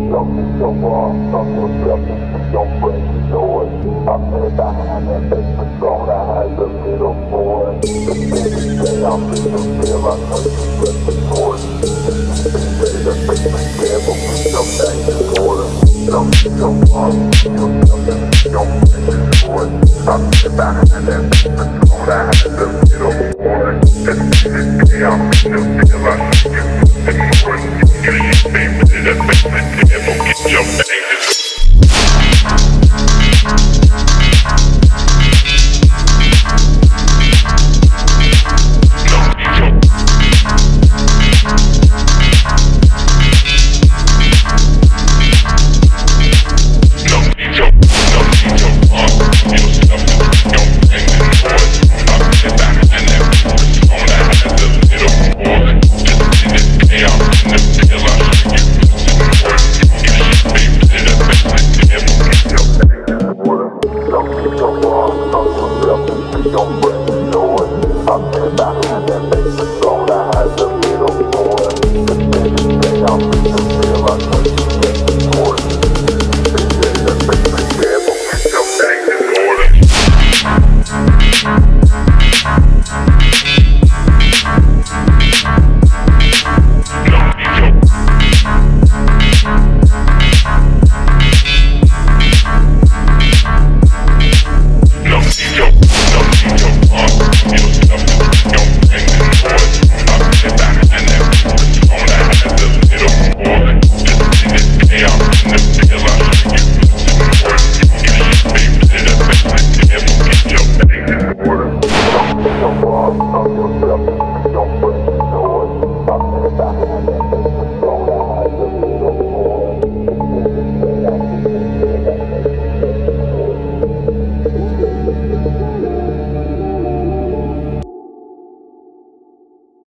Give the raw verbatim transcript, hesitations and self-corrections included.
Something so wrong, something something to your brain, you know it. I'm there behind that basement throne, I had the little boy. The baby say I'm in the feel, I know you get the torch.